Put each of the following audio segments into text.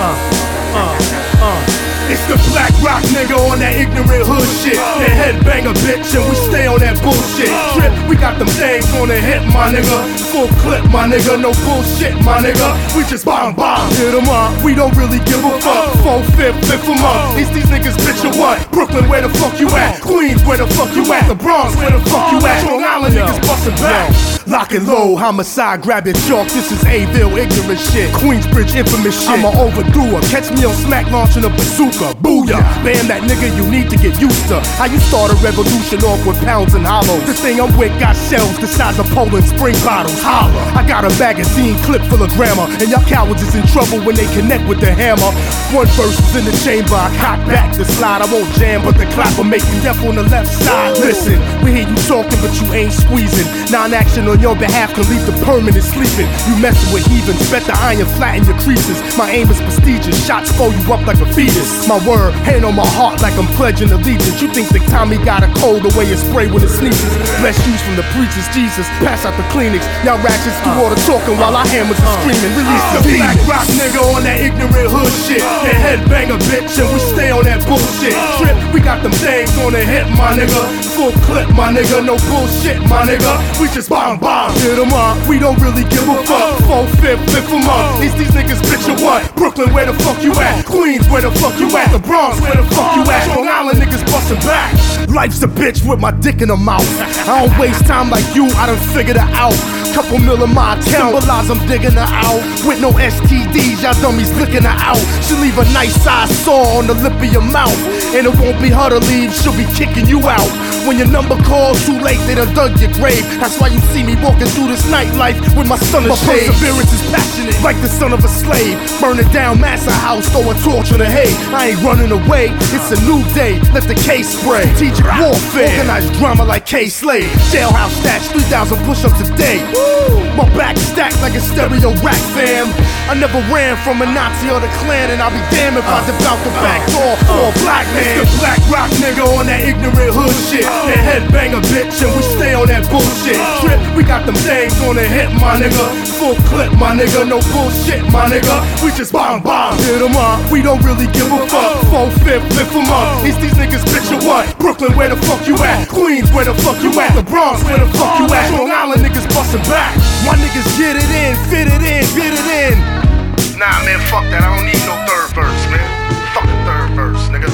It's the Black Rock nigga on that ignorant hood shit. That headbanger bitch and we stay on that bullshit. Trip, we got them things on the hip, my nigga. Full clip, my nigga, no bullshit, my nigga. We just bomb, hit 'em up. We don't really give a fuck. 4/5, 5th 'em up. These niggas bitch or what? Brooklyn, where the fuck you at? Queens, where the fuck you at? The Bronx, where the fuck you at? Long Island niggas bustin' back. Lock and low, homicide, grab your chalk. This is A-Ville, ignorant shit. Queensbridge, infamous shit. I'm a overdoer. Catch me on smack launching a bazooka. Booyah! Bam, that nigga you need to get used to. How you start a revolution off with pounds and hollows. This thing I'm with got shells the size of Poland spring bottles. Holla! I got a magazine clip full of grammar. And y'all cowards is in trouble when they connect with the hammer. One verse is in the chamber. I cock back the slide. I won't jam, but the clap will make you deaf on the left side. Listen, we hear you talking, but you ain't squeezing. Non-action on your behalf can leave the permanent sleeping. You messing with heathens, bet the iron flatten your creases. My aim is prestigious, shots fold you up like a fetus. My word, hand on my heart like I'm pledging allegiance. You think that Tommy got a cold the way it spray when it sneezes. Bless you from the preachers, Jesus. Pass out the Kleenex. Y'all ratchets do all the talking while our hammers are screaming. Release the Black Rock nigga on that ignorant hood shit. That headbanger bitch and we stay on that bullshit. Trip, we got them things on the hip, my nigga. Full clip, my nigga, no bullshit, my nigga. We just bomb, hit 'em up. We don't really give a fuck. 4/5, 5th 'em up. These niggas bitch or what? Brooklyn, where the fuck you at? Queens, where the fuck you at? The Bronx, where the fuck you at? Long Island niggas bustin' back. Life's a bitch with my dick in her mouth. I don't waste time like you, I done figured her out. Couple mil in my account, symbolize I'm digging her out. With no STDs, y'all dummies licking her out. She'll leave a nice size sore on the lip of your mouth. And it won't be her to leave, she'll be kicking you out. When your number calls too late, they done dug your grave. That's why you see me walking through this nightlife with my son of shade. My perseverance is passionate, like the son of a slave. Burning down Massa House, throw a torch in the hay. I ain't running away, it's a new day, let the case spray. Strategic warfare, organized drama like K-Slade. Jailhouse stats, 3,000 push-ups a day. My back stacked like a stereo rack, fam. I never ran from a Nazi or the Klan, and I'll be damned if I devout the back door for a black man. It's the Black Rock nigga on that ignorant hood shit. That headbanger bitch, and we stay on that bullshit. Trip, we got them things on the hip, my nigga. Full clip, my nigga, no bullshit, my nigga. We just bomb, hit 'em up. We don't really give a fuck. 4/5, 5th 'em up. These niggas bitch or what? Brooklyn, where the fuck you at? Queens, where the fuck you at? The Bronx, where the fuck you at? Long Island niggas bustin' back. My niggas get it in, fit it in, get it in. Nah, man, fuck that. I don't need no third verse, man. Fuck the third verse, nigga.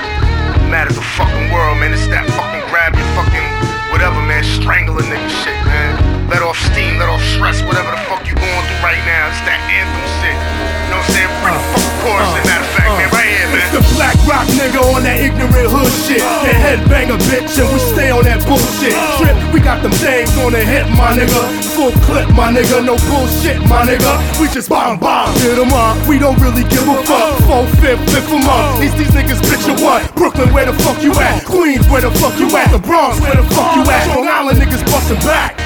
Mad as the fucking world, man. It's that fucking grab your fucking whatever, man. Strangle a nigga shit, man. Let off steam, let off stress, whatever the fuck you going through right now. It's that anthem shit. You know what I'm saying? Bring the fucking chorus in. Matter of fact, man, right here, man. It's the Black Rock nigga on that ignorant hood shit. That headbanger bitch, and we stay on that bullshit. Trip, we got them things on the hip, my nigga. Full clip, my nigga, no bullshit, my nigga. We just bomb, hit 'em up. We don't really give a fuck. 4/5, 5th 'em up. These niggas bitch or what? Brooklyn, where the fuck you at? Queens, where the fuck you at? The Bronx, where the fuck you at? Long Island niggas bustin' back.